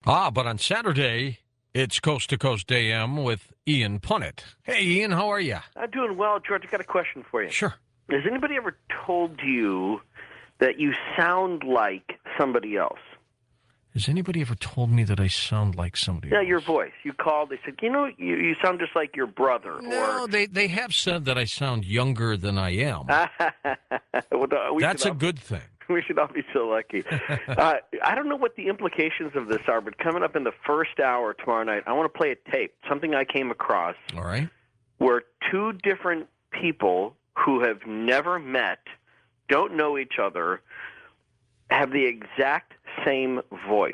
But on Saturday, it's Coast to Coast AM with Ian Punnett. Hey, Ian, how are you? I'm doing well, George. I got a question for you. Sure. Has anybody ever told you that you sound like somebody else? Has anybody ever told me that I sound like somebody else? Yeah, your voice. You called. They said, you sound just like your brother. No, they have said that I sound younger than I am. Well, That's a good thing. We should all be so lucky. I don't know what the implications of this are, but coming up in the first hour tomorrow night, I want to play a tape, something I came across, All right. where two different people who have never met, don't know each other, have the exact same voice.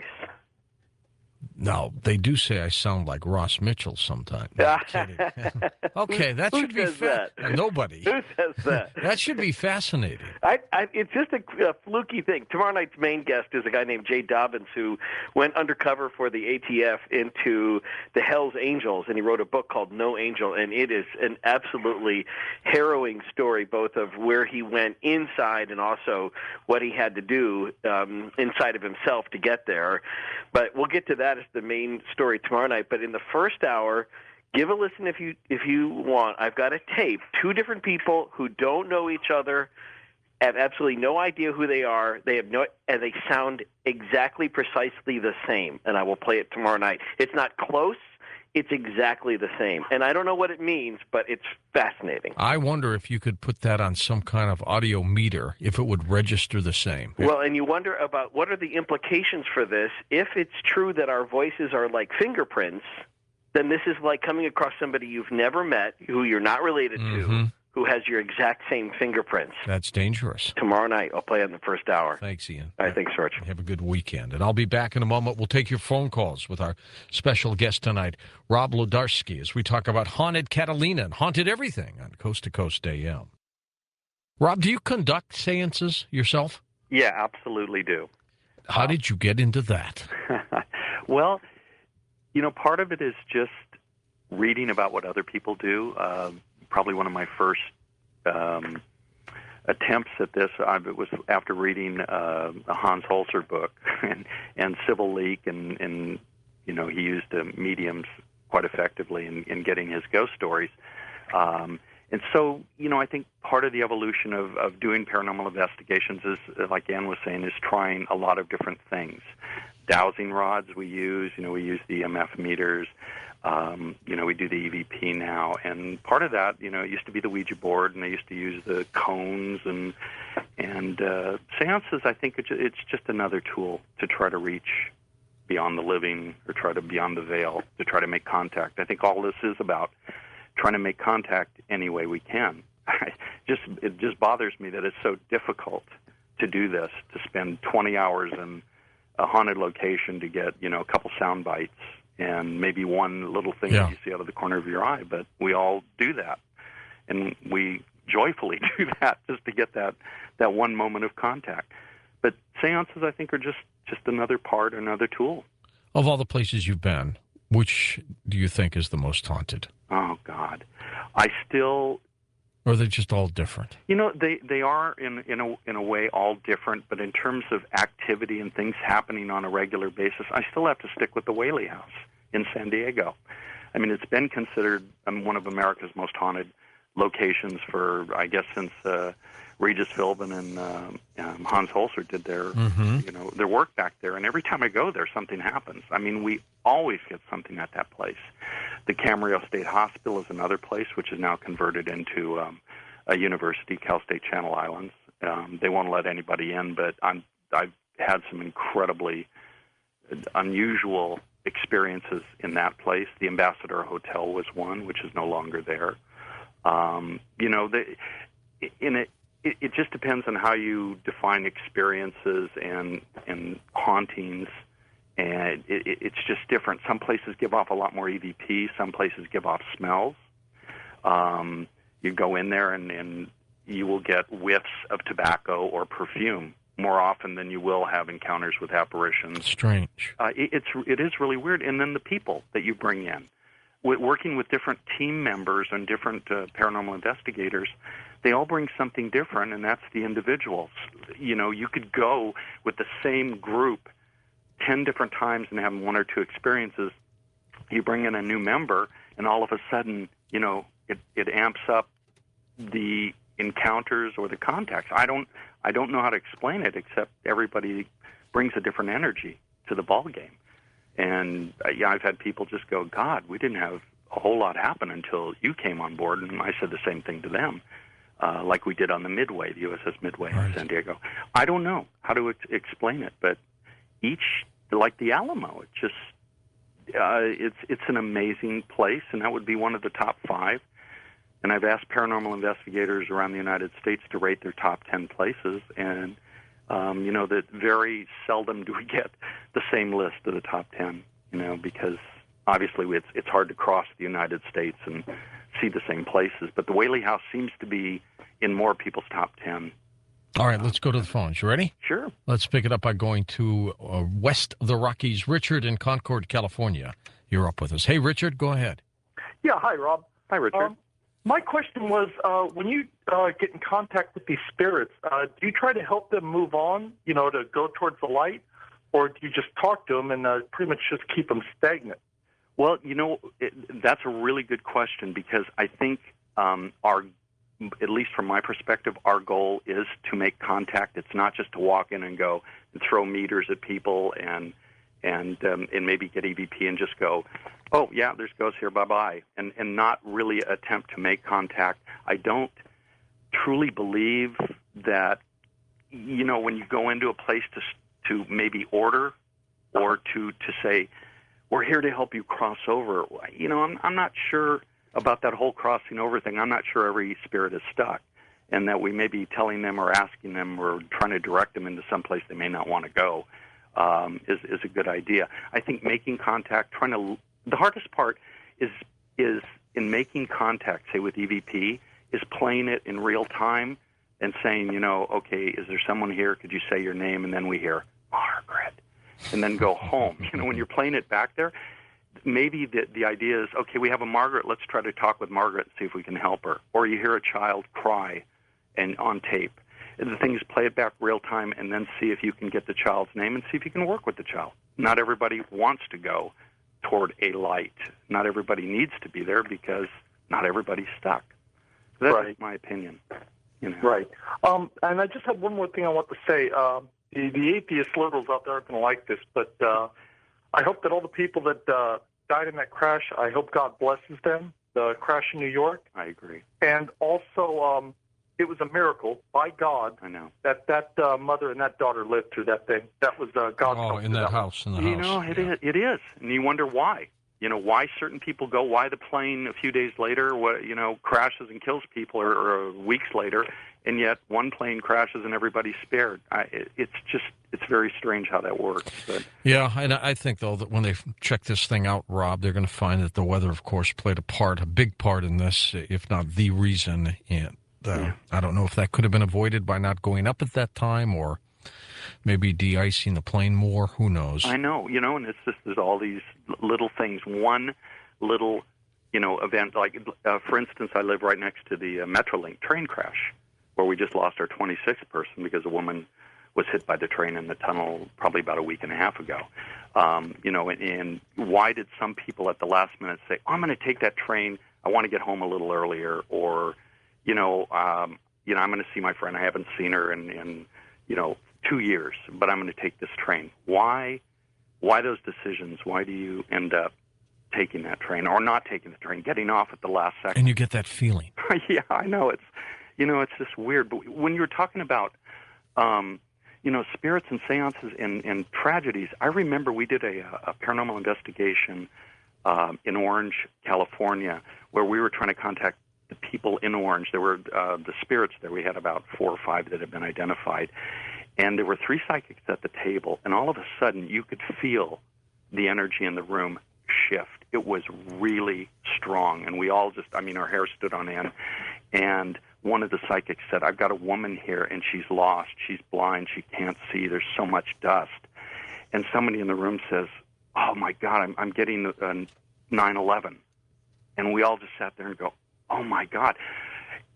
No, they do say I sound like Ross Mitchell sometimes. No, I'm kidding. Okay, that Who should be says that? Nobody. Who says that? That should be fascinating. It's just a fluky thing. Tomorrow night's main guest is a guy named Jay Dobbins who went undercover for the ATF into the Hells Angels, and he wrote a book called No Angel, and it is an absolutely harrowing story, both of where he went inside and also what he had to do inside of himself to get there. But we'll get to that as the main story tomorrow night. But in the first hour, give a listen if you want. I've got a tape. Two different people who don't know each other, have absolutely no idea who they are. And they sound exactly, precisely the same. And I will play it tomorrow night. It's not close. It's exactly the same. And I don't know what it means, but it's fascinating. I wonder if you could put that on some kind of audio meter, if it would register the same. Well, and you wonder about what are the implications for this. If it's true that our voices are like fingerprints, then this is like coming across somebody you've never met, who you're not related to, who has your exact same fingerprints. That's dangerous. Tomorrow night, I'll play it in the first hour. Thanks, Ian. All right, thanks, George. Have a good weekend. And I'll be back in a moment. We'll take your phone calls with our special guest tonight, Rob Lodarski, as we talk about Haunted Catalina and Haunted Everything on Coast to Coast AM. Rob, do you conduct seances yourself? Yeah, absolutely do. How did you get into that? Well, part of it is just reading about what other people do. Probably one of my first attempts at this, it was after reading a Hans Holzer book and Civil Leak, and he used mediums quite effectively in getting his ghost stories. And so, I think part of the evolution of doing paranormal investigations is, like Ann was saying, is trying a lot of different things. Dowsing rods we use the EMF meters. We do the EVP now, and part of that, it used to be the Ouija board, and they used to use the cones and seances. I think it's just another tool to try to reach beyond the living, or try to beyond the veil, to try to make contact. I think all this is about trying to make contact any way we can. It just bothers me that it's so difficult to do this, to spend 20 hours in a haunted location to get a couple sound bites and maybe one little thing that you see out of the corner of your eye. But we all do that, and we joyfully do that just to get that one moment of contact. But seances, I think, are just another part, another tool. Of all the places you've been, which do you think is the most haunted? Oh, God. Or are they just all different? They are in a way all different, but in terms of activity and things happening on a regular basis, I still have to stick with the Whaley House in San Diego. I mean, it's been considered one of America's most haunted locations for, I guess, since Regis Philbin and Hans Holzer did their work back there. And every time I go there, something happens. I mean, we always get something at that place. The Camarillo State Hospital is another place, which is now converted into a university, Cal State Channel Islands. They won't let anybody in, but I've had some incredibly unusual experiences in that place. The Ambassador Hotel was one, which is no longer there. It just depends on how you define experiences and hauntings. And it's just different. Some places give off a lot more EVP. Some places give off smells. You go in there and you will get whiffs of tobacco or perfume more often than you will have encounters with apparitions. Strange. It is really weird. And then the people that you bring in, working with different team members and different paranormal investigators, they all bring something different, and that's the individuals. You could go with the same group 10 different times and having one or two experiences, you bring in a new member, and all of a sudden, it amps up the encounters or the contacts. I don't know how to explain it, except everybody brings a different energy to the ball game. And I've had people just go, God, we didn't have a whole lot happen until you came on board, and I said the same thing to them, like we did on the Midway, the USS Midway in San Diego. I don't know how to explain it, but each, like the Alamo, it just it's an amazing place, and that would be one of the top 5. And I've asked paranormal investigators around the United States to rate their top 10 places, and that very seldom do we get the same list of the top 10, because obviously it's hard to cross the United States and see the same places. But the Whaley House seems to be in more people's top 10. All right, let's go to the phones. You ready? Sure. Let's pick it up by going to west of the Rockies. Richard in Concord, California. You're up with us. Hey, Richard, go ahead. Yeah, hi, Rob. Hi, Richard. My question was, when you get in contact with these spirits, do you try to help them move on, to go towards the light, or do you just talk to them and pretty much just keep them stagnant? Well, that's a really good question, because I think at least from my perspective, our goal is to make contact. It's not just to walk in and go and throw meters at people and maybe get EVP and just go, oh, yeah, there's ghosts here, bye-bye, and not really attempt to make contact. I don't truly believe that, when you go into a place to maybe order or to say, we're here to help you cross over, I'm not sure about that whole crossing over thing. I'm not sure every spirit is stuck, and that we may be telling them or asking them or trying to direct them into some place they may not want to go is a good idea. I think making contact, the hardest part is in making contact, say with EVP, is playing it in real time and saying, okay, is there someone here? Could you say your name? And then we hear, Margaret, and then go home. When you're playing it back there, maybe the idea is, okay, we have a Margaret, let's try to talk with Margaret and see if we can help her. Or you hear a child cry and on tape. And the thing is, play it back real time and then see if you can get the child's name and see if you can work with the child. Not everybody wants to go toward a light. Not everybody needs to be there because not everybody's stuck. That's right. My opinion. Right. And I just have one more thing I want to say. The atheist liberals out there aren't going to like this, but I hope that all the people that died in that crash, I hope God blesses them, the crash in New York. I agree. And also, it was a miracle by God. I know that mother and that daughter lived through that thing. That was God's. Oh, in that house. It is, and you wonder why. Why certain people go. Why the plane a few days later, crashes and kills people, or weeks later, and yet one plane crashes and everybody's spared. It's very strange how that works. But. Yeah, and I think, though, that when they check this thing out, Rob, they're going to find that the weather, of course, played a big part in this, if not the reason. And I don't know if that could have been avoided by not going up at that time, or maybe de-icing the plane more. Who knows? I know, and it's just there's all these little things. One little, event, like, for instance, I live right next to the Metrolink train crash, where we just lost our 26th person because a woman was hit by the train in the tunnel probably about a week and a half ago. And why did some people at the last minute say, I'm going to take that train, I want to get home a little earlier, or, I'm going to see my friend, I haven't seen her in 2 years, but I'm going to take this train. Why those decisions? Why do you end up taking that train or not taking the train, getting off at the last second? And you get that feeling. Yeah, I know. It's just weird. But when you're talking about, spirits and seances and tragedies, I remember we did a paranormal investigation in Orange, California, where we were trying to contact the people in Orange. There were the spirits there. We had about 4 or 5 that had been identified. And there were 3 psychics at the table, and all of a sudden you could feel the energy in the room shift. It was really strong, and we all our hair stood on end. And one of the psychics said, I've got a woman here, and she's lost. She's blind. She can't see. There's so much dust. And somebody in the room says, oh, my God, I'm getting 9/11. And we all just sat there and go, oh, my God.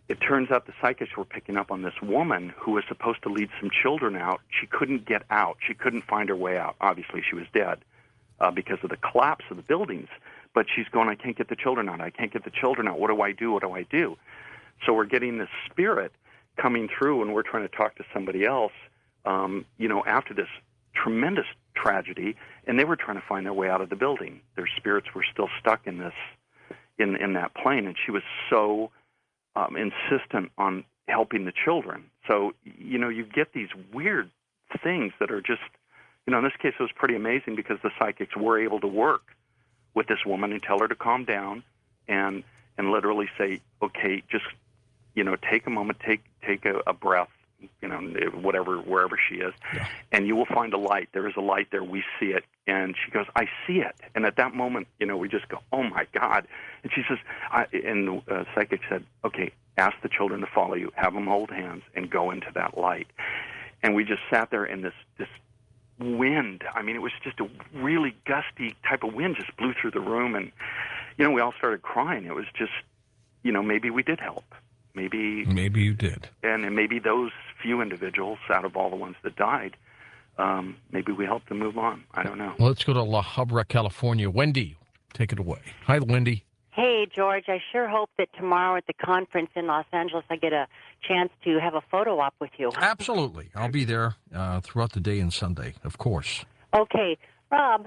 it turns out the psychics were picking up on this woman who was supposed to lead some children out. She couldn't get out. She couldn't find her way out. Obviously, she was dead because of the collapse of the buildings. But she's going, I can't get the children out. I can't get the children out. What do I do? What do I do? So we're getting this spirit coming through, and we're trying to talk to somebody else, after this tremendous tragedy, and they were trying to find their way out of the building. Their spirits were still stuck in this, in that plane, and she was so insistent on helping the children. So, you get these weird things that are just, in this case it was pretty amazing because the psychics were able to work with this woman and tell her to calm down and literally say, okay, just, take a moment, take a breath, wherever she is, and you will find a light. There is a light there. We see it. And she goes, I see it. And at that moment, we just go, oh my God. And she says, and the psychic said, okay, ask the children to follow you, have them hold hands and go into that light. And we just sat there in this wind. I mean, it was just a really gusty type of wind just blew through the room. And, we all started crying. It was just, maybe we did help. Maybe you did. And maybe those few individuals out of all the ones that died, maybe we helped them move on. I don't know. Well, let's go to La Habra, California. Wendy, take it away. Hi, Wendy. Hey, George. I sure hope that tomorrow at the conference in Los Angeles I get a chance to have a photo op with you. Absolutely. I'll be there throughout the day and Sunday, of course. Okay. Rob,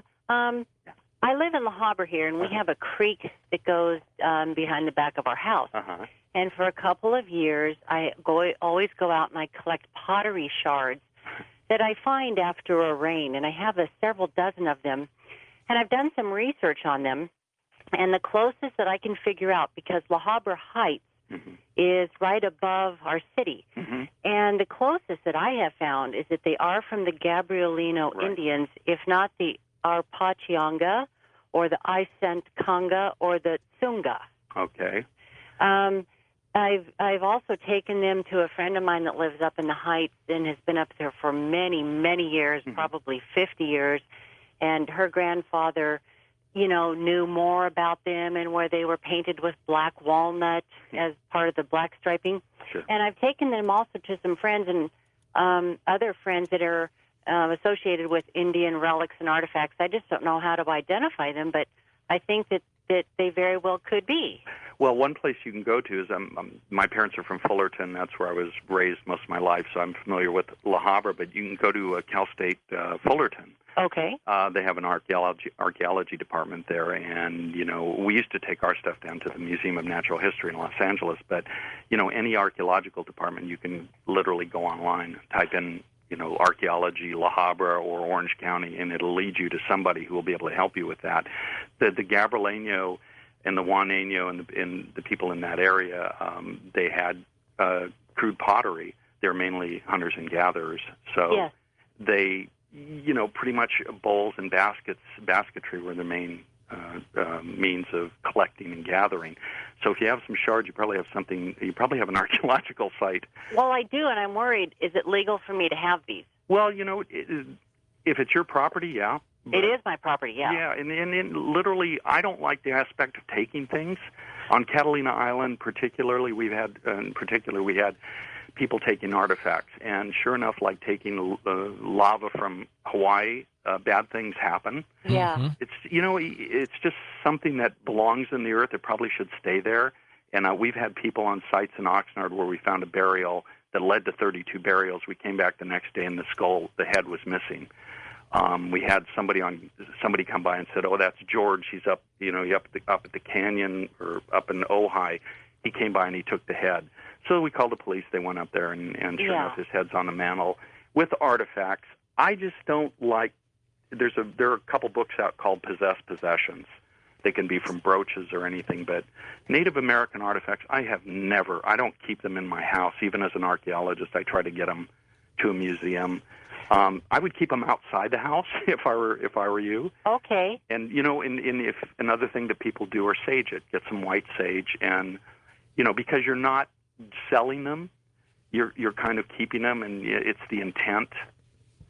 I live in La Habra here, and we have a creek that goes behind the back of our house. Uh-huh. And for a couple of years, I always go out and I collect pottery shards that I find after a rain, and I have several dozen of them. And I've done some research on them, and the closest that I can figure out, because La Habra Heights is right above our city, and the closest that I have found is that they are from the Gabrielino Indians, if not the Arpachionga or the Aysent Kanga or the Tsunga. Okay. I've also taken them to a friend of mine that lives up in the Heights and has been up there for many, many years, probably 50 years. And her grandfather, knew more about them and where they were painted with black walnut as part of the black striping. Sure. And I've taken them also to some friends and other friends that are associated with Indian relics and artifacts. I just don't know how to identify them, but I think that they very well could be. Well, one place you can go to is my parents are from Fullerton. That's where I was raised most of my life, so I'm familiar with La Habra. But you can go to Cal State Fullerton. Okay. They have an archaeology department there, and we used to take our stuff down to the Museum of Natural History in Los Angeles. But any archaeological department, you can literally go online, type in archaeology, La Habra or Orange County, and it'll lead you to somebody who will be able to help you with that. The Gabrielino and the Juaneño and the people in that area, they had crude pottery. They're mainly hunters and gatherers. So they, pretty much bowls and basketry were the main means of collecting and gathering. So if you have some shards, you probably have an archaeological site. Well, I do, and I'm worried. Is it legal for me to have these? Well, if it's your property, yeah. It is my property, yeah. Yeah, and literally, I don't like the aspect of taking things. On Catalina Island, particularly, we had people taking artifacts, and sure enough, like taking lava from Hawaii, bad things happen. Yeah. It's it's just something that belongs in the earth. It probably should stay there. And we've had people on sites in Oxnard where we found a burial that led to 32 burials. We came back the next day, and the head was missing. We had somebody come by and said, "Oh, that's George. He's up, up at the canyon or up in Ojai. He came by and he took the head." So we called the police. They went up there, and sure enough, his head's on the mantle with artifacts. I just don't like. There are a couple books out called Possessed Possessions. They can be from brooches or anything, but Native American artifacts, I don't keep them in my house. Even as an archaeologist, I try to get them to a museum. I would keep them outside the house if I were you. Okay. And if another thing that people do are sage it. Get some white sage, and because you're not selling them, you're kind of keeping them, and it's the intent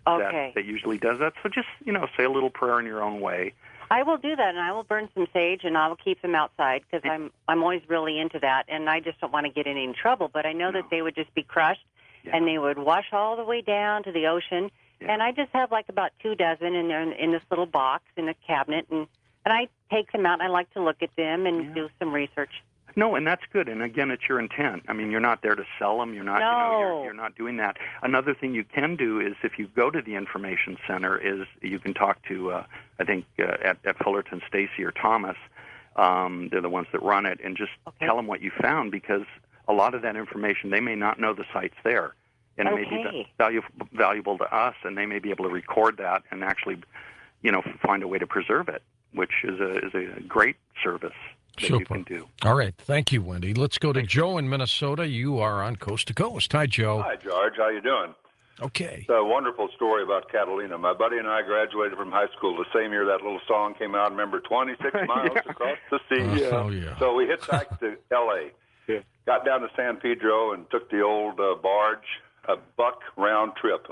Okay. that usually does that. So just, say a little prayer in your own way. I will do that, and I will burn some sage, and I will keep them outside because I'm always really into that, and I just don't want to get in any trouble. But I know that they would just be crushed, and they would wash all the way down to the ocean. Yeah. And I just have like about 2 dozen, and they're in this little box in a cabinet, and I take them out, and I like to look at them and do some research. No, and that's good. And again, it's your intent. I mean, you're not there to sell them. You're not. You're not doing that. Another thing you can do is, if you go to the information center, is you can talk to, I think at Fullerton, Stacy or Thomas. They're the ones that run it, and just tell them what you found, because a lot of that information, they may not know the site's there, and it may be valuable to us, and they may be able to record that and actually, find a way to preserve it, which is a great service that you can do. All right. Thank you, Wendy. Let's go to Joe in Minnesota. You are on Coast to Coast. Hi, Joe. Hi, George. How you doing? Okay. It's a wonderful story about Catalina. My buddy and I graduated from high school the same year that little song came out. Remember, 26 miles across the sea. Oh, yeah. So we hitchhiked to L.A., got down to San Pedro, and took the old barge, a buck round trip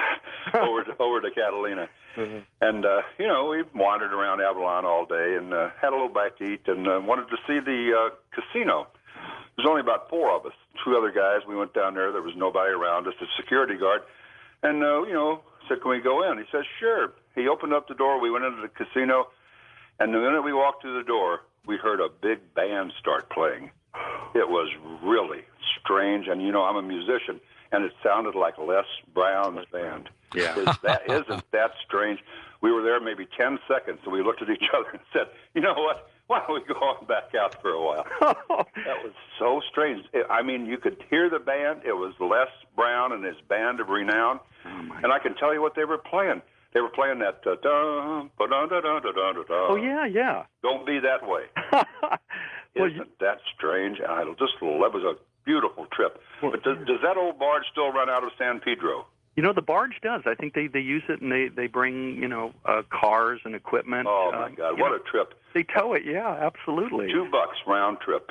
over to Catalina. Mm-hmm. And, we wandered around Avalon all day and had a little bite to eat and wanted to see the casino. There's only about 4 of us, 2 other guys. We went down there. There was nobody around us, a security guard. And, said, can we go in? He says, sure. He opened up the door. We went into the casino. And the minute we walked through the door, we heard a big band start playing. It was really strange. And, I'm a musician, and it sounded like Les Brown's band. Yeah. Isn't that strange? We were there maybe 10 seconds, and we looked at each other and said, you know what? Why don't we go on back out for a while? That was so strange. You could hear the band. It was Les Brown and his band of renown. And I can tell you what they were playing. They were playing that Oh, yeah. Don't Be That Way. Isn't that strange? And it was a beautiful trip. But does that old barge still run out of San Pedro? The barge does. I think they use it, and they bring, cars and equipment. Oh, my God. What a trip. They tow it, yeah, absolutely. $2 round trip.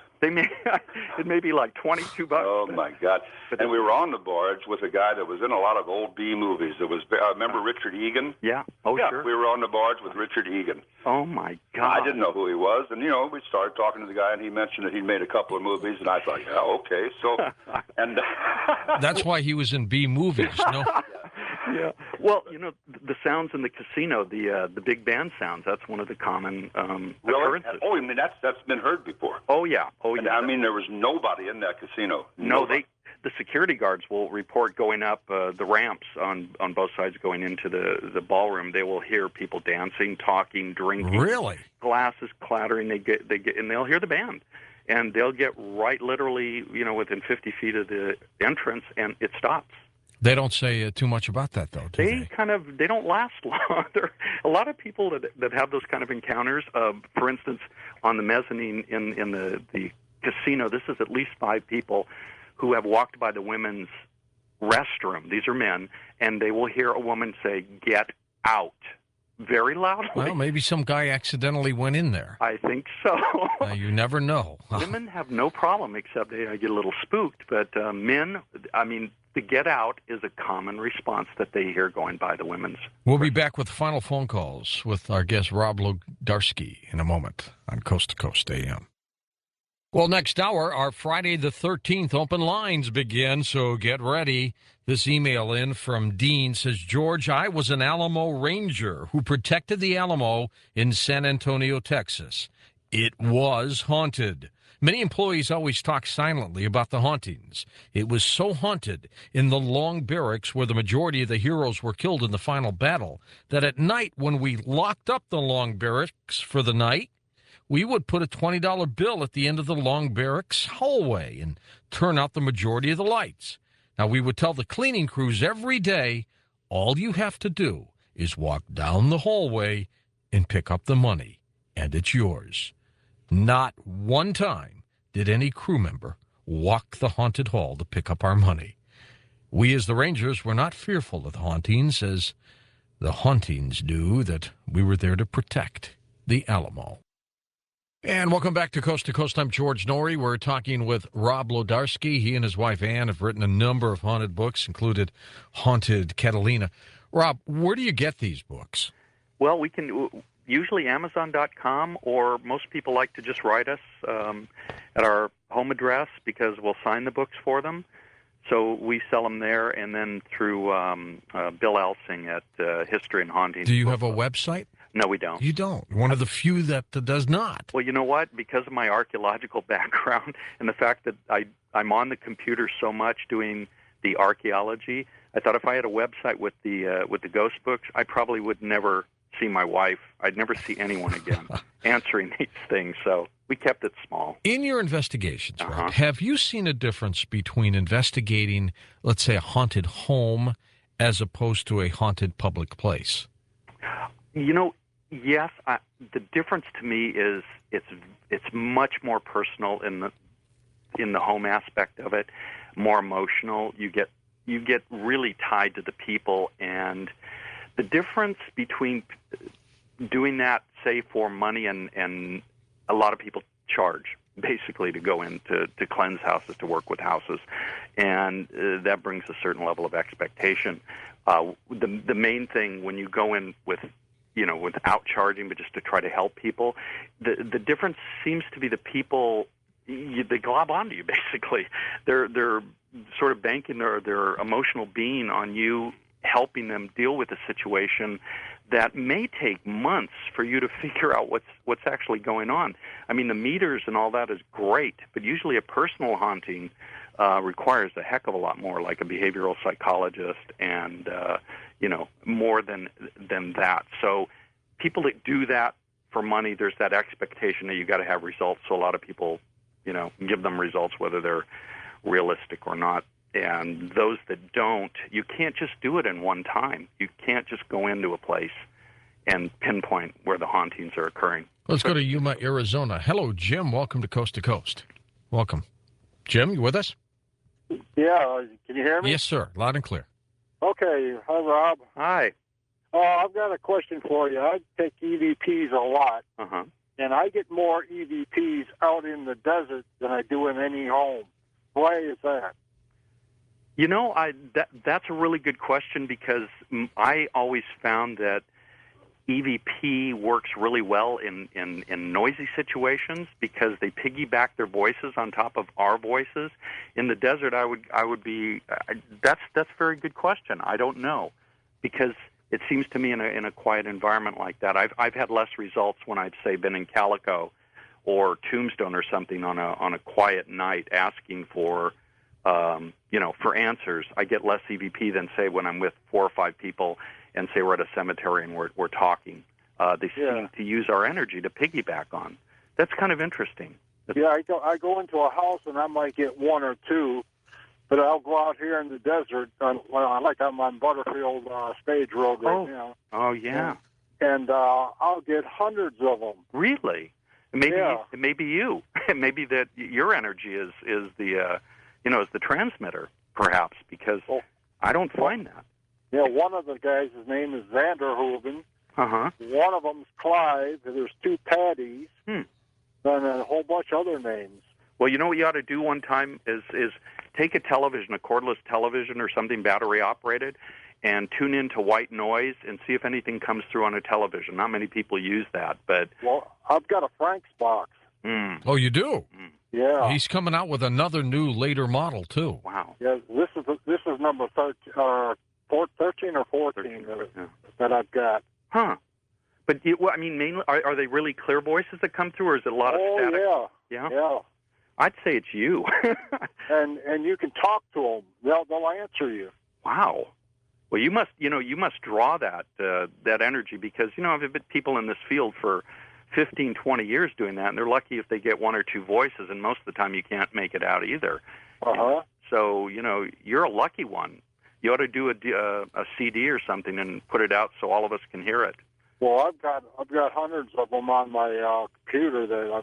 It may be like $22. Oh, my God. And we were on the barge with a guy that was in a lot of old B movies. Remember Richard Egan? Yeah. Oh, yeah, sure. We were on the barge with Richard Egan. Oh, my God. I didn't know who he was. And, we started talking to the guy, and he mentioned that he'd made a couple of movies. And I thought, yeah, okay. So, and that's why he was in B movies, no? Yeah. Well, the sounds in the casino, the big band sounds, that's one of the common occurrences. Oh, that's been heard before. Oh, yeah. And, there was nobody in that casino. No, the security guards will report going up the ramps on both sides going into the ballroom. They will hear people dancing, talking, drinking. Really? Glasses clattering. They get, and they'll hear the band. And they'll get right literally, within 50 feet of the entrance, and it stops. They don't say too much about that, though, do they? They don't last long. There are a lot of people that have those kind of encounters. For instance, on the mezzanine in the casino, this is at least 5 people who have walked by the women's restroom. These are men, and they will hear a woman say, "Get out," very loudly. Well, maybe some guy accidentally went in there. I think so. You never know. Women have no problem, except they get a little spooked. But men, the get out is a common response that they hear going by the women's. We'll be back with final phone calls with our guest Rob Lodarsky in a moment on Coast to Coast AM. Well, next hour, our Friday the 13th open lines begin, so get ready. This email in from Dean says, George, I was an Alamo Ranger who protected the Alamo in San Antonio, Texas. It was haunted. Many employees always talk silently about the hauntings. It was so haunted in the long barracks where the majority of the heroes were killed in the final battle that at night when we locked up the long barracks for the night, we would put a $20 bill at the end of the long barracks hallway and turn out the majority of the lights. Now, we would tell the cleaning crews every day, all you have to do is walk down the hallway and pick up the money, and it's yours. Not one time did any crew member walk the haunted hall to pick up our money. We as the Rangers were not fearful of the hauntings, as the hauntings knew that we were there to protect the Alamo. And welcome back to Coast. I'm George Norrie. We're talking with Rob Lodarsky. He and his wife Ann have written a number of haunted books, included Haunted Catalina. Rob, where do you get these books? Well, we can usually Amazon.com, or most people like to just write us at our home address because we'll sign the books for them. So we sell them there, and then through Bill Elsing at History and Hauntings. Do you have a website? No, we don't. You don't. One of the few that does not. Well, you know what? Because of my archaeological background and the fact that I'm on the computer so much doing the archaeology, I thought if I had a website with the ghost books, I probably would never see my wife. I'd never see anyone again answering these things. So we kept it small. In your investigations, Rob, have you seen a difference between investigating, let's say, a haunted home as opposed to a haunted public place? You know, yes. The difference to me is it's much more personal in the home aspect of it, more emotional. You get really tied to the people, and the difference between doing that, say, for money, and a lot of people charge basically to go in to cleanse houses, to work with houses, and that brings a certain level of expectation. The main thing when you go in without charging, but just to try to help people, the difference seems to be the people, they glob onto you basically. They're sort of banking their emotional being on you, helping them deal with a situation that may take months for you to figure out what's actually going on. I mean, the meters and all that is great, but usually a personal haunting requires a heck of a lot more, like a behavioral psychologist, and more than that. So people that do that for money, there's that expectation that you got to have results. So a lot of people, give them results whether they're realistic or not. And those that don't, you can't just do it in one time. You can't just go into a place and pinpoint where the hauntings are occurring. Let's go to Yuma, Arizona. Hello, Jim. Welcome to Coast to Coast. Welcome. Jim, you with us? Yeah. Can you hear me? Yes, sir. Loud and clear. Okay. Hi, Rob. Hi. I've got a question for you. I take EVPs a lot, Uh-huh. and I get more EVPs out in the desert than I do in any home. Why is that? That's a really good question, because I always found that EVP works really well in noisy situations because they piggyback their voices on top of our voices. In the desert, that's a very good question. I don't know, because it seems to me in a quiet environment like that, I've had less results when I've, say, been in Calico or Tombstone or something on a quiet night asking for for answers. I get less EVP than, say, when I'm with 4 or 5 people and, say, we're at a cemetery and we're talking. They seem to use our energy to piggyback on. That's kind of interesting. Yeah, I go into a house and I might get 1 or 2, but I'll go out here in the desert. I'm on Butterfield Stage Road right now. Oh, yeah. And I'll get hundreds of them. Really? It may be you. It may be that your energy is the is the transmitter, perhaps, because I don't find that. Yeah, one of the guys, his name is Vanderhoeven. Uh-huh. One of them's Clive. There's 2 Paddies, and a whole bunch of other names. Well, you know what you ought to do one time is take a television, a cordless television or something battery-operated, and tune into white noise and see if anything comes through on a television. Not many people use that, but... Well, I've got a Frank's box. Oh, you do? Yeah. He's coming out with another new later model, too. Wow. Yeah, this is number 13 or 14 that I've got. Huh. But, mainly, are they really clear voices that come through, or is it a lot of static? Yeah. I'd say it's you. and you can talk to them. They'll answer you. Wow. Well, you must draw that energy, because, I've had people in this field for 15, 20 years doing that, and they're lucky if they get 1 or 2 voices, and most of the time you can't make it out either. Uh-huh. So, you're a lucky one. You ought to do a CD or something and put it out so all of us can hear it. Well, I've got hundreds of them on my computer that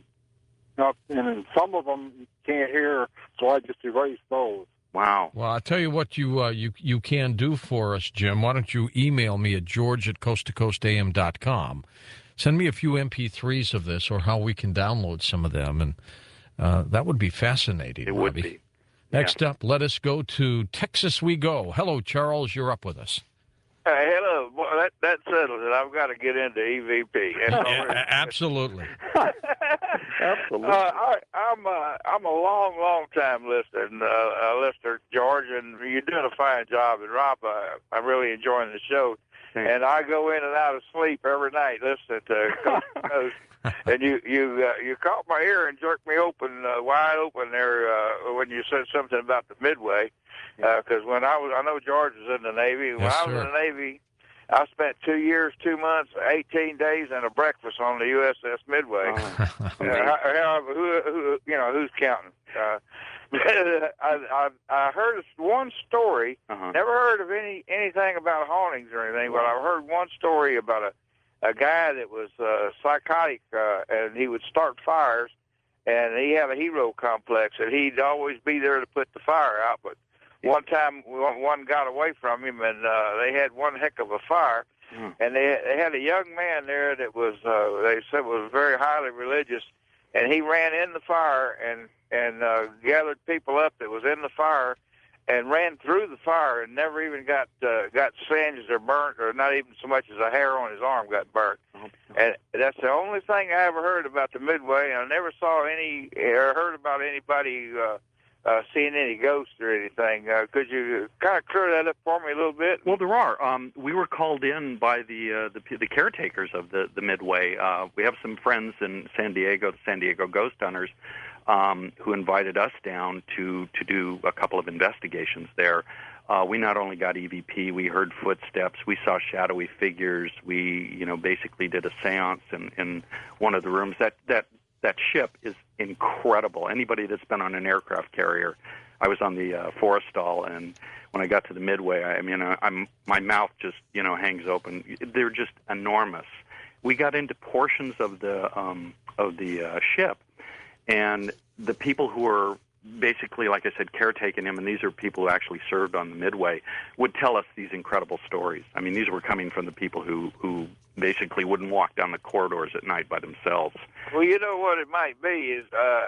and some of them you can't hear, so I just erase those. Wow. Well, I'll tell you what you can do for us, Jim. Why don't you email me at george@coasttocoastam.com. Send me a few MP3s of this, or how we can download some of them, and that would be fascinating. It would be. Next up, let us go to Texas we go. Hello, Charles. You're up with us. Hello. that settles it. I've got to get into EVP. Yeah, absolutely. Absolutely. I'm a long time listener, George, and you're doing a fine job. And Rob, I'm really enjoying the show. Thanks. And I go in and out of sleep every night listening to Coast to Coast. And you caught my ear and jerked me wide open there when you said something about the Midway. Because I know George was in the Navy. When I was in the Navy, I spent 2 years, 2 months, 18 days, and a breakfast on the USS Midway. Who's counting? I heard one story. Never heard of anything about hauntings or anything, but I heard one story about a guy that was psychotic, and he would start fires, and he had a hero complex, and he'd always be there to put the fire out. But one time, one got away from him, and they had one heck of a fire. And they had a young man there that was, they said, was very highly religious, and he ran in the fire and gathered people up that was in the fire, and ran through the fire and never even got singed or burnt, or not even so much as a hair on his arm got burnt. And that's the only thing I ever heard about the Midway. I never saw or heard about anybody seeing any ghosts or anything. Could you kind of clear that up for me a little bit? Well, there are. We were called in by the caretakers of the Midway. We have some friends in San Diego, the San Diego Ghost Hunters, who invited us down to do a couple of investigations there. We not only got EVP, we heard footsteps, we saw shadowy figures. We, basically did a seance in one of the rooms. That ship is incredible. Anybody that's been on an aircraft carrier, I was on the Forrestal, and when I got to the Midway, my mouth just hangs open. They're just enormous. We got into portions of the ship, and the people who were basically, like I said, caretaking him, and these are people who actually served on the Midway, would tell us these incredible stories. I mean, these were coming from the people who basically wouldn't walk down the corridors at night by themselves. Well, you know what it might be is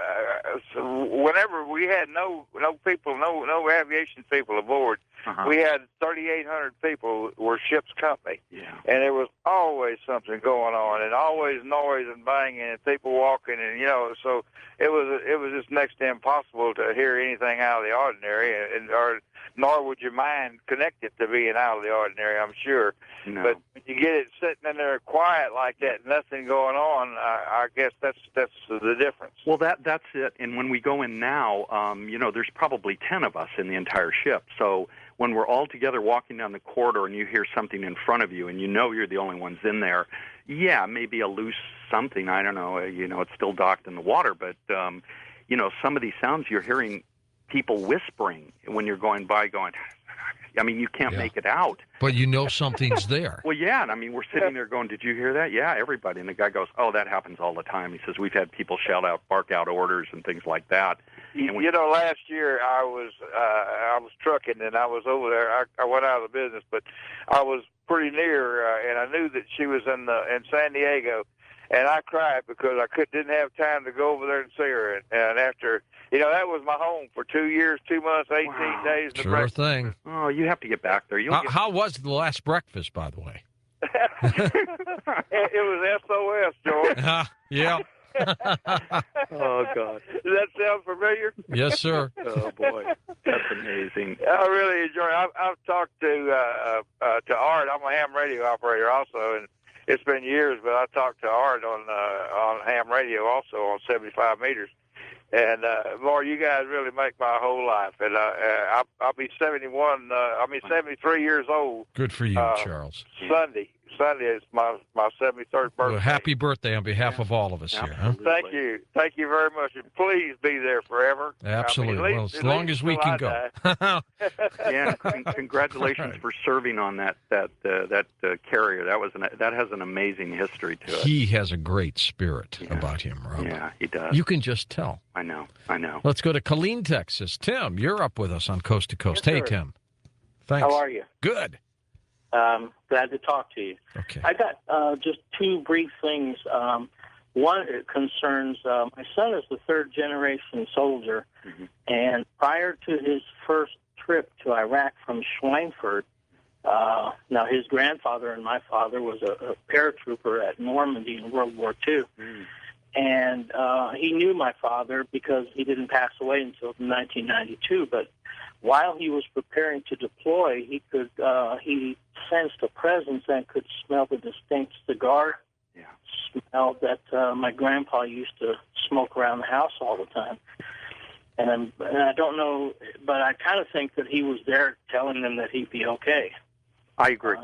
whenever we had no people, no aviation people aboard, we had 3,800 people were ship's company. Yeah. And there was always something going on, and always noise and banging and people walking, and so it was just next to impossible to hear anything out of the ordinary, nor would your mind connect it to being out of the ordinary, I'm sure. No. But when you get it sitting in there quiet like that, nothing going on, I guess that's the difference. Well, that's it. And when we go in now, there's probably 10 of us in the entire ship. So when we're all together walking down the corridor and you hear something in front of you and you're the only ones in there, yeah, maybe a loose something, I don't know, it's still docked in the water, but, some of these sounds you're hearing people whispering when you're going by you can't make it out. But something's there. Well, yeah, and we're sitting there going, did you hear that? Yeah, everybody. And the guy goes, oh, that happens all the time. He says, we've had people bark out orders and things like that. And last year I was trucking, and I was over there. I went out of the business, but I was pretty near, and I knew that she was in San Diego, and I cried because I didn't have time to go over there and see her. And after, that was my home for 2 years, 2 months, 18 days. Sure thing. Oh, you have to get back there. How was the last breakfast, by the way? It was SOS, George. Yeah. Oh, God. Does that sound familiar? Yes, sir. Oh, boy. That's amazing. I really enjoy it. I've talked to Art. I'm a ham radio operator also, and it's been years, but I talked to Art on ham radio also on 75 meters. And, boy, you guys really make my whole life. And I'll be 73 years old. Good for you, Charles. Sunday is my 73rd birthday. Well, happy birthday on behalf of all of us here. Huh? Thank you. Thank you very much. And please be there forever. Absolutely. As long as we can go. Yeah, congratulations for serving on that carrier. That has an amazing history to it. He has a great spirit about him, Rob. Yeah, he does. You can just tell. I know. Let's go to Killeen, Texas. Tim, you're up with us on Coast to Coast. Yes, hey, sir. Tim. Thanks. How are you? Good. Glad to talk to you. Okay. I got just two brief things. One concerns my son is the third-generation soldier, and prior to his first trip to Iraq from Schweinfurt, Now, his grandfather and my father was a paratrooper at Normandy in World War II. And he knew my father because he didn't pass away until 1992. But while he was preparing to deploy, he sensed a presence and could smell the distinct cigar smell that my grandpa used to smoke around the house all the time. And I don't know, but I kind of think that he was there telling them that he'd be okay. I agree.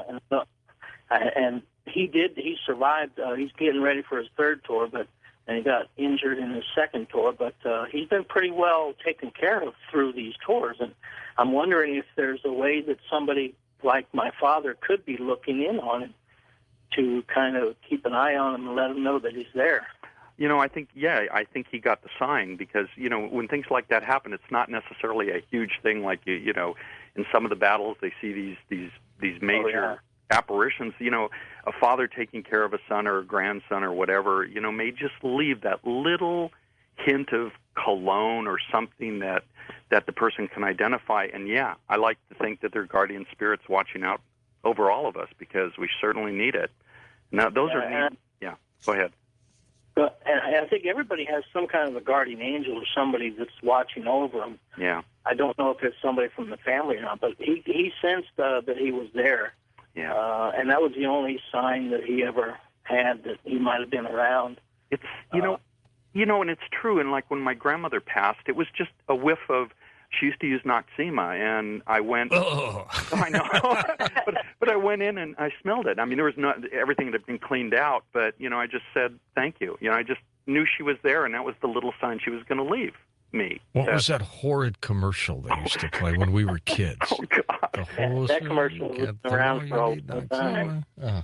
And he did. He survived. He's getting ready for his third tour, and he got injured in his second tour. But he's been pretty well taken care of through these tours. And I'm wondering if there's a way that somebody like my father could be looking in on him to kind of keep an eye on him and let him know that he's there. I think he got the sign because, when things like that happen, it's not necessarily a huge thing like, in some of the battles they see these major apparitions. A father taking care of a son or a grandson or whatever, may just leave that little hint of cologne or something that the person can identify. And, I like to think that they're guardian spirits watching out over all of us because we certainly need it. Now, those are neat. Yeah, go ahead. And I think everybody has some kind of a guardian angel or somebody that's watching over them. Yeah. I don't know if it's somebody from the family or not, but he sensed that he was there. Yeah. And that was the only sign that he ever had that he might have been around. It's, and it's true. And like when my grandmother passed, it was just a whiff of, she used to use Noxzema, and I went, I know, but I went in and I smelled it. I mean, there was not, everything had been cleaned out, but, I just said, thank you. I just knew she was there, and that was the little sign she was going to leave me. What was that horrid commercial they used to play when we were kids? Oh, God. That commercial was around for a long time.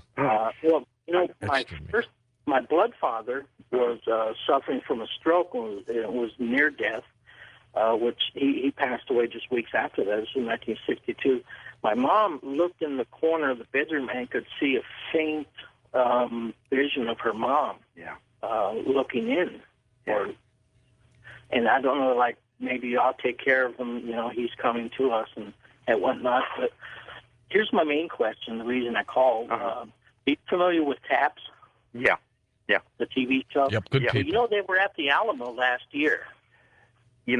My blood father was suffering from a stroke. It was near death. Which he passed away just weeks after that. It was in 1962. My mom looked in the corner of the bedroom and could see a faint vision of her mom looking in. And I don't know, like, maybe I'll take care of him, he's coming to us and whatnot. But here's my main question, the reason I called. Are you familiar with TAPS? Yeah. The TV show? Yep, good people. They were at the Alamo last year. And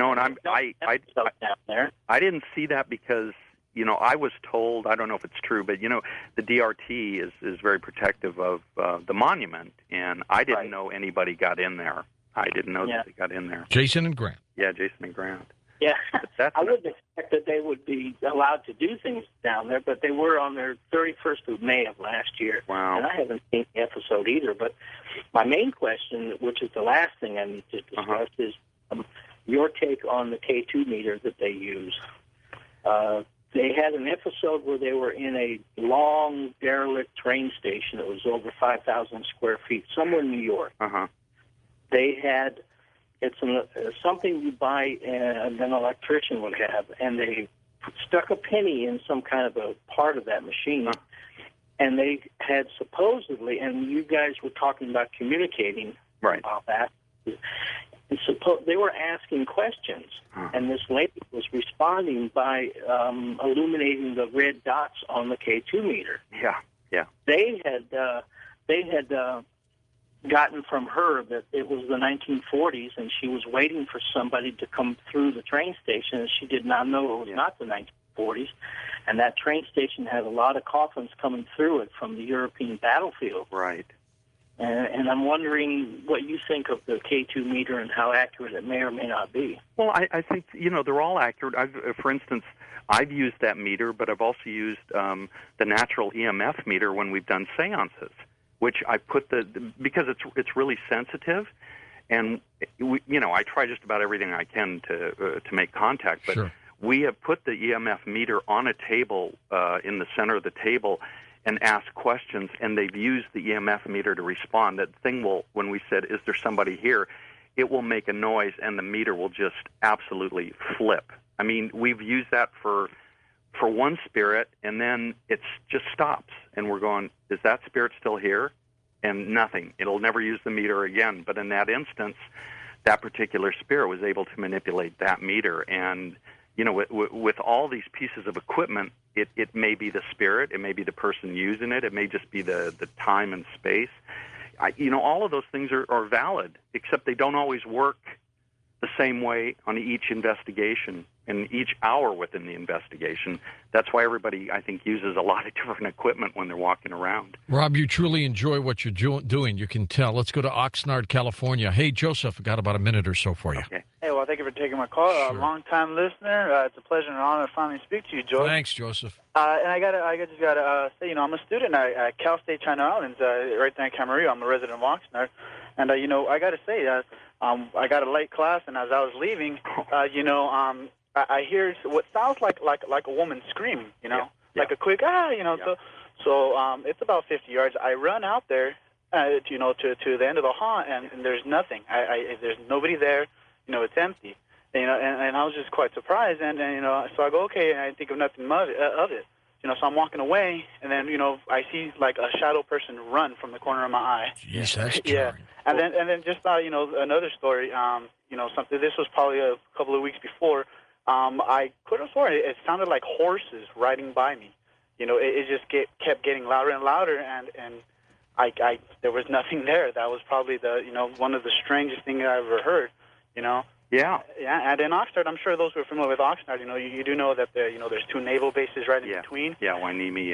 I didn't see that because, I was told, I don't know if it's true, but, the DRT is very protective of the monument, and I didn't know anybody got in there. I didn't know that they got in there. Jason and Grant. Yeah, Jason and Grant. Yeah, I wouldn't expect that they would be allowed to do things down there, but they were on their 31st of May of last year. Wow. And I haven't seen the episode either, but my main question, which is the last thing I need to discuss, is your take on the K2 meter that they use. They had an episode where they were in a long, derelict train station that was over 5,000 square feet, somewhere in New York. They had, it's something you buy and an electrician would have, and they stuck a penny in some kind of a part of that machine. And they had supposedly, and you guys were talking about communicating about that, and they were asking questions, and this lady was responding by illuminating the red dots on the K2 meter. Yeah. They had gotten from her that it was the 1940s, and she was waiting for somebody to come through the train station, and she did not know it was not the 1940s. And that train station had a lot of coffins coming through it from the European battlefield. Right. And I'm wondering what you think of the K2 meter and how accurate it may or may not be. Well, I think, they're all accurate. For instance, I've used that meter, but I've also used the natural EMF meter when we've done seances, which I put because it's really sensitive. And, I try just about everything I can to make contact. But sure. We have put the EMF meter on a table in the center of the table and ask questions, and they've used the EMF meter to respond. That thing will, when we said, is there somebody here, it will make a noise, and the meter will just absolutely flip. I mean, we've used that for one spirit, and then it just stops, and we're going, is that spirit still here? And nothing. It'll never use the meter again. But in that instance, that particular spirit was able to manipulate that meter, and with all these pieces of equipment, it may be the spirit, it may be the person using it, it may just be the time and space. All of those things are valid, except they don't always work the same way on each investigation and each hour within the investigation. That's why everybody, I think, uses a lot of different equipment when they're walking around. Rob, you truly enjoy what you're doing. You can tell. Let's go to Oxnard, California. Hey, Joseph, got about a minute or so for you. Okay. Hey, well, thank you for taking my call. Sure. Long-time listener. It's a pleasure and honor to finally speak to you, Joe. Thanks, Joseph. And I just gotta say, I'm a student at Cal State China Islands, right there in Camarillo. I'm a resident of Oxnard, and I gotta say, I got a late class, and as I was leaving, I hear what sounds like a woman screaming, like a quick So it's about 50 yards. I run out there, to the end of the haunt, and there's nothing. There's nobody there. It's empty. And I was just quite surprised, and so I go, okay, and I think of nothing of it. So I'm walking away, and then I see like a shadow person run from the corner of my eye. Jeez, that's yeah. jarring. And then just another story. Something. This was probably a couple of weeks before. I could have sworn it sounded like horses riding by me. It just kept getting louder and louder, and I there was nothing there. That was probably one of the strangest things I ever heard. Yeah. Yeah, and in Oxnard, I'm sure those who are familiar with Oxnard, you do know that there's 2 naval bases right in between. Yeah, Wainimi,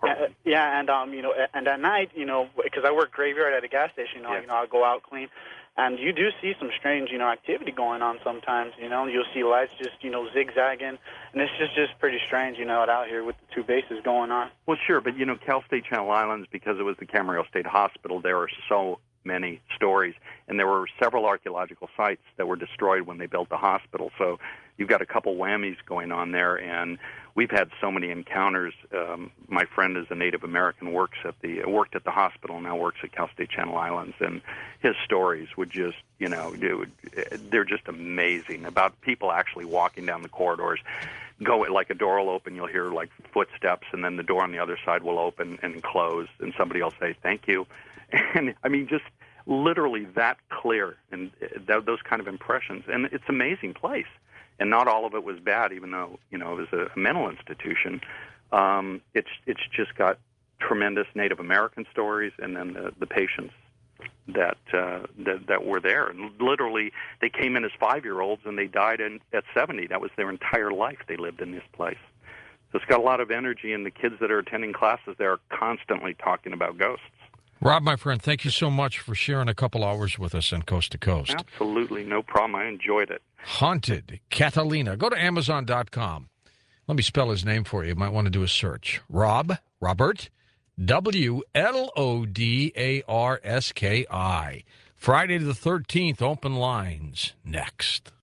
and at night, because I work graveyard at a gas station, I'll go out clean, and you do see some strange, activity going on sometimes. You'll see lights just, zigzagging, and it's just pretty strange, out here with the 2 bases going on. Well, sure, but Cal State Channel Islands, because it was the Camarillo State Hospital, there are so many stories, and there were several archaeological sites that were destroyed when they built the hospital. So you've got a couple whammies going on there, and we've had so many encounters. My friend is a Native American, worked at the hospital, now works at Cal State Channel Islands, and his stories would just, they're just amazing about people actually walking down the corridors. Like a door will open, you'll hear like footsteps, and then the door on the other side will open and close, and somebody will say, "Thank you." And I mean, just literally that clear, and those kind of impressions. And it's an amazing place. And not all of it was bad, even though, it was a mental institution. It's just got tremendous Native American stories, and then the patients that were there. And literally, they came in as 5-year-olds, and they died at 70. That was their entire life they lived in this place. So it's got a lot of energy, and the kids that are attending classes there are constantly talking about ghosts. Rob, my friend, thank you so much for sharing a couple hours with us on Coast to Coast. Absolutely, no problem. I enjoyed it. Haunted Catalina. Go to Amazon.com. Let me spell his name for you. You might want to do a search. Robert, WLODARSKI. Friday the 13th, open lines next.